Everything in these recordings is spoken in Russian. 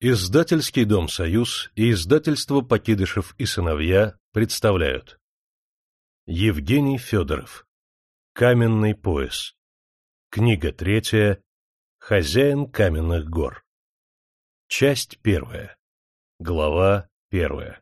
Издательский дом «Союз» и издательство «Покидышев и сыновья» представляют. Евгений Федоров. Каменный пояс. Книга 3. Хозяин каменных гор. Часть 1. Глава 1.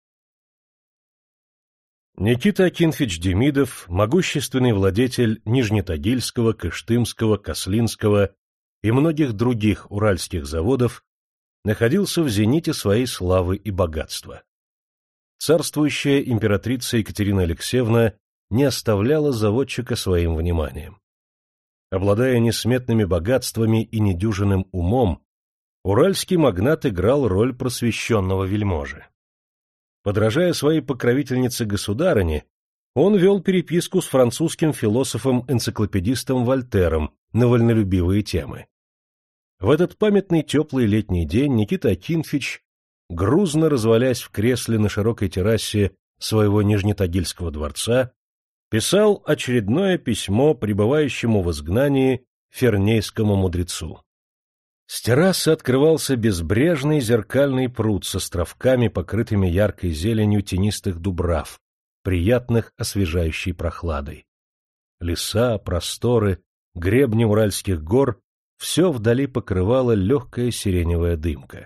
Никита Акинфич Демидов, могущественный владетель Нижнетагильского, Кыштымского, Кослинского и многих других уральских заводов, находился в зените своей славы и богатства. Царствующая императрица Екатерина Алексеевна не оставляла заводчика своим вниманием. Обладая несметными богатствами и недюжинным умом, уральский магнат играл роль просвещенного вельможи. Подражая своей покровительнице-государыне, он вел переписку с французским философом-энциклопедистом Вольтером на вольнолюбивые темы. В этот памятный теплый летний день Никита Акинфич, грузно развалясь в кресле на широкой террасе своего Нижнетагильского дворца, писал очередное письмо пребывающему в изгнании фернейскому мудрецу. С террасы открывался безбрежный зеркальный пруд с островками, покрытыми яркой зеленью тенистых дубрав, приятных освежающей прохладой. Леса, просторы, гребни уральских гор — все вдали покрывала легкая сиреневая дымка.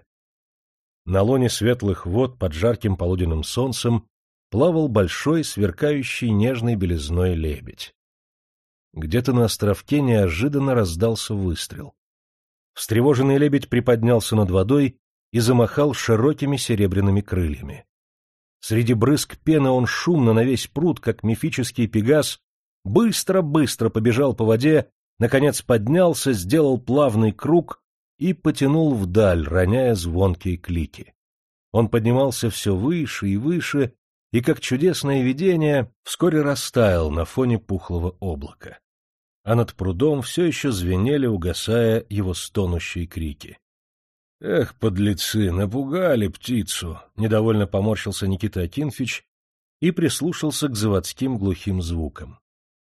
На лоне светлых вод под жарким полуденным солнцем плавал большой, сверкающий нежной белизной лебедь. Где-то на островке неожиданно раздался выстрел. Встревоженный лебедь приподнялся над водой и замахал широкими серебряными крыльями. Среди брызг пены он шумно на весь пруд, как мифический пегас, быстро-быстро побежал по воде, наконец поднялся, сделал плавный круг и потянул вдаль, роняя звонкие клики. Он поднимался все выше и выше, и, как чудесное видение, вскоре растаял на фоне пухлого облака. А над прудом все еще звенели, угасая, его стонущие крики. — Эх, подлецы, напугали птицу! — недовольно поморщился Никита Акинфич и прислушался к заводским глухим звукам.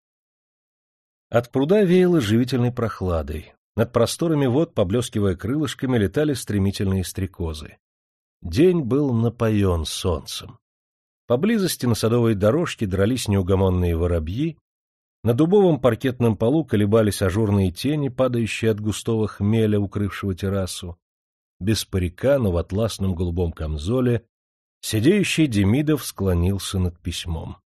От пруда веяло живительной прохладой. Над просторами вод, поблескивая крылышками, летали стремительные стрекозы. День был напоен солнцем. Поблизости на садовой дорожке дрались неугомонные воробьи, на дубовом паркетном полу колебались ажурные тени, падающие от густого хмеля, укрывшего террасу. Без парика, но в атласном голубом камзоле, сидеющий Демидов склонился над письмом.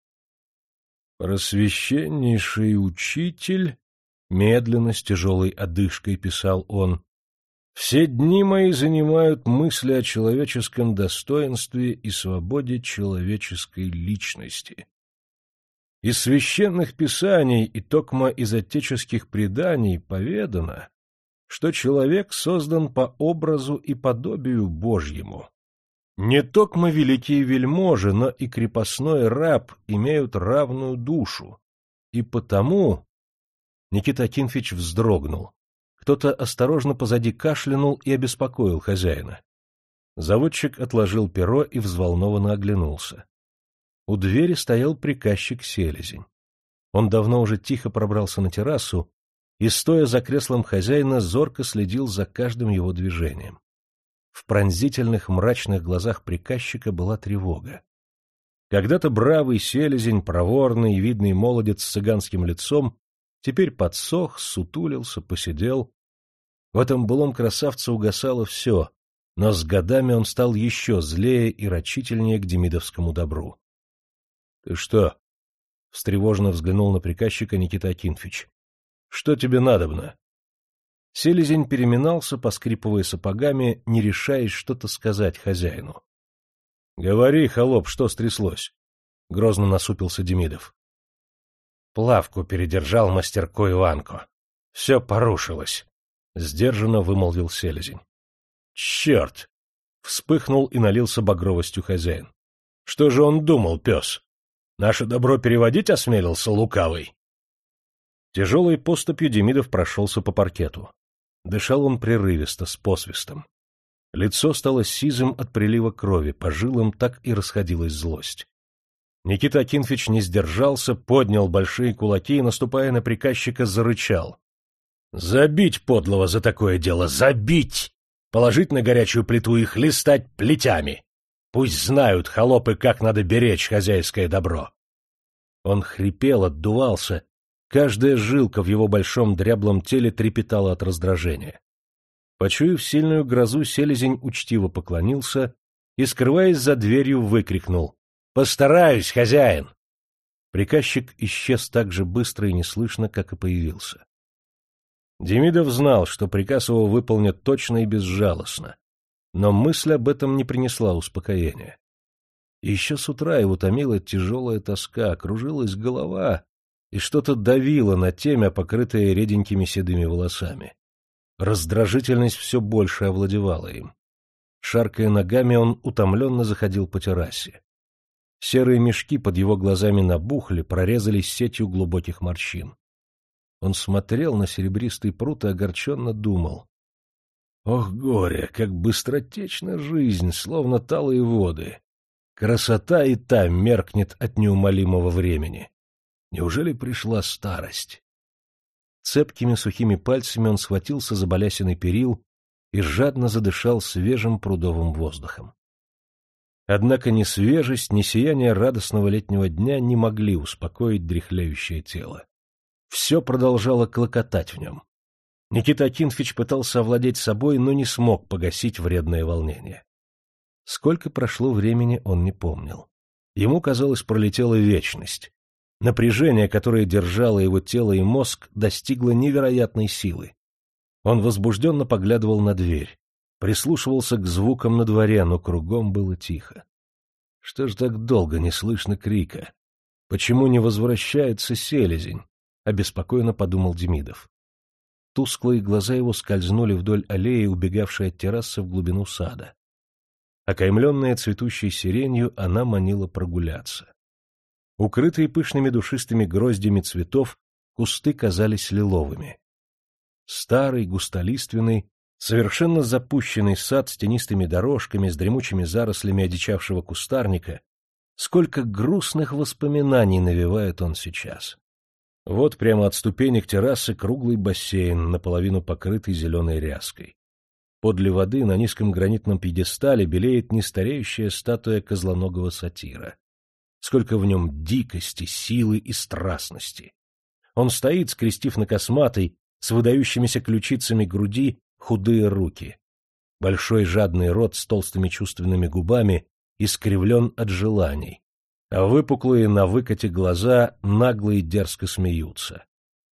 «Просвященнейший учитель», — медленно, с тяжелой одышкой писал он, — «все дни мои занимают мысли о человеческом достоинстве и свободе человеческой личности. Из священных писаний и токмо из отеческих преданий поведано, что человек создан по образу и подобию Божьему. Не токмо великие вельможи, но и крепостной раб имеют равную душу, и потому...» Никита Акинфич вздрогнул. Кто-то осторожно позади кашлянул и обеспокоил хозяина. Заводчик отложил перо и взволнованно оглянулся. У двери стоял приказчик Селезень. Он давно уже тихо пробрался на террасу и, стоя за креслом хозяина, зорко следил за каждым его движением. В пронзительных мрачных глазах приказчика была тревога. Когда-то бравый Селезень, проворный и видный молодец с цыганским лицом, теперь подсох, сутулился, посидел. В этом былом красавце угасало все, но с годами он стал еще злее и рачительнее к демидовскому добру. — Ты что? — встревоженно взглянул на приказчика Никита Акинфич. — Что тебе надобно? Селезень переминался, поскрипывая сапогами, не решаясь что-то сказать хозяину. — Говори, холоп, что стряслось? — грозно насупился Демидов. — Плавку передержал мастерку Иванко. Все порушилось, — сдержанно вымолвил Селезень. — Черт! — вспыхнул и налился багровостью хозяин. — Что же он думал, пес? Наше добро переводить осмелился лукавый? Тяжелой поступью Демидов прошелся по паркету. Дышал он прерывисто, с посвистом. Лицо стало сизым от прилива крови, по жилам так и расходилась злость. Никита Акинфич не сдержался, поднял большие кулаки и, наступая на приказчика, зарычал. — Забить подлого за такое дело! Забить! положить на горячую плиту и хлестать плетями. Пусть знают холопы, как надо беречь хозяйское добро. Он хрипел, отдувался, каждая жилка в его большом дряблом теле трепетала от раздражения. Почуяв сильную грозу, селезень учтиво поклонился и, скрываясь за дверью, выкрикнул: «Постараюсь, хозяин!» Приказчик исчез так же быстро и неслышно, как и появился. Демидов знал, что приказ его выполнят точно и безжалостно, но мысль об этом не принесла успокоения. Еще с утра его томила тяжелая тоска, кружилась голова, и что-то давило на темя, покрытое реденькими седыми волосами. Раздражительность все больше овладевала им. Шаркая ногами, он утомленно заходил по террасе. Серые мешки под его глазами набухли, прорезались сетью глубоких морщин. Он смотрел на серебристый пруд и огорченно думал: «Ох, горе, как быстротечна жизнь, словно талые воды! Красота и та меркнет от неумолимого времени. Неужели пришла старость?» Цепкими сухими пальцами он схватился за балясины перил и жадно задышал свежим прудовым воздухом. Однако ни свежесть, ни сияние радостного летнего дня не могли успокоить дряхлеющее тело. Все продолжало клокотать в нем. Никита Акинфич пытался овладеть собой, но не смог погасить вредное волнение. Сколько прошло времени, он не помнил. Ему, казалось, пролетела вечность. Напряжение, которое держало его тело и мозг, достигло невероятной силы. Он возбужденно поглядывал на дверь, прислушивался к звукам на дворе, но кругом было тихо. Что ж так долго не слышно крика? Почему не возвращается селезень? Обеспокоенно подумал Демидов. Тусклые глаза его скользнули вдоль аллеи, убегавшей от террасы в глубину сада. Окаймленная цветущей сиренью, она манила прогуляться. Укрытые пышными душистыми гроздями цветов, кусты казались лиловыми. Старый, густолиственный, совершенно запущенный сад с тенистыми дорожками, с дремучими зарослями одичавшего кустарника, сколько грустных воспоминаний навевает он сейчас. Вот прямо от ступенек террасы круглый бассейн, наполовину покрытый зеленой ряской. Подле воды на низком гранитном пьедестале белеет нестареющая статуя козлоногого сатира. Сколько в нем дикости, силы и страстности! Он стоит, скрестив на косматой, с выдающимися ключицами груди, худые руки. Большой жадный рот с толстыми чувственными губами искривлен от желаний, а выпуклые на выкате глаза нагло и дерзко смеются.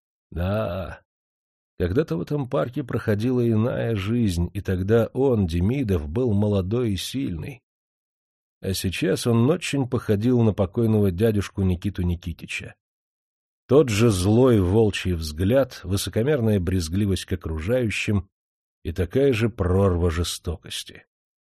Да, когда-то в этом парке проходила иная жизнь, и тогда он, Демидов, был молодой и сильный. А сейчас он очень походил на покойного дядюшку Никиту Никитича. Тот же злой волчий взгляд, высокомерная брезгливость к окружающим и такая же прорва жестокости.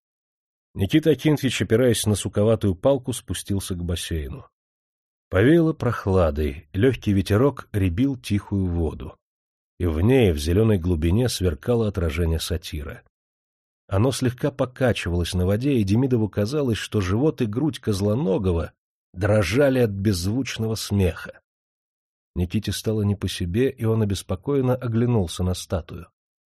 Никита Акинфич, опираясь на суковатую палку, спустился к бассейну. Повеяло прохладой, легкий ветерок рябил тихую воду, и в ней, в зеленой глубине, сверкало отражение сатира. Оно слегка покачивалось на воде, и Демидову казалось, что живот и грудь козлоногого дрожали от беззвучного смеха. Никите стало не по себе, и он обеспокоенно оглянулся на статую.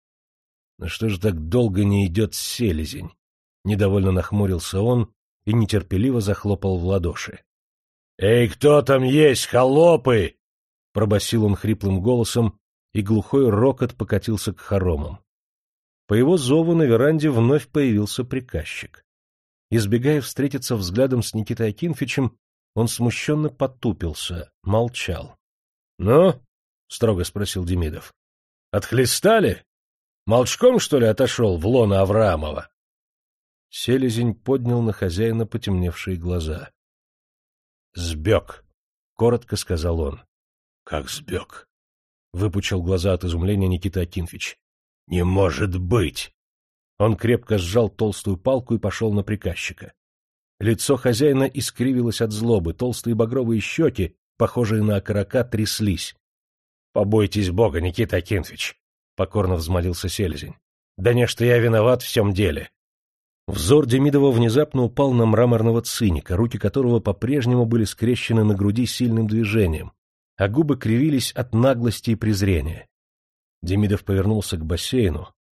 «Ну что же так долго не идет селезень?» Недовольно нахмурился он и нетерпеливо захлопал в ладоши. «Эй, кто там есть, холопы?» — пробасил он хриплым голосом, и глухой рокот покатился к хоромам. По его зову на веранде вновь появился приказчик. Избегая встретиться взглядом с Никитой Акинфичем, он смущенно потупился, молчал. — Ну? — строго спросил Демидов. — Отхлестали? Молчком, что ли, отошел в лоно Авраамова? Селезень поднял на хозяина потемневшие глаза. — Сбег, — коротко сказал он. — Как сбег? — выпучил глаза от изумления Никита Акинфич. — Не может быть! Он крепко сжал толстую палку и пошел на приказчика. Лицо хозяина искривилось от злобы, толстые багровые щеки, похожие на окорока, тряслись. — Побойтесь Бога, Никита Акинфич! — покорно взмолился селезень. — Да не, что я виноват в всем деле. Взор Демидова внезапно упал на мраморного циника, руки которого по-прежнему были скрещены на груди сильным движением, а губы кривились от наглости и презрения. Демидов повернулся к бассейну,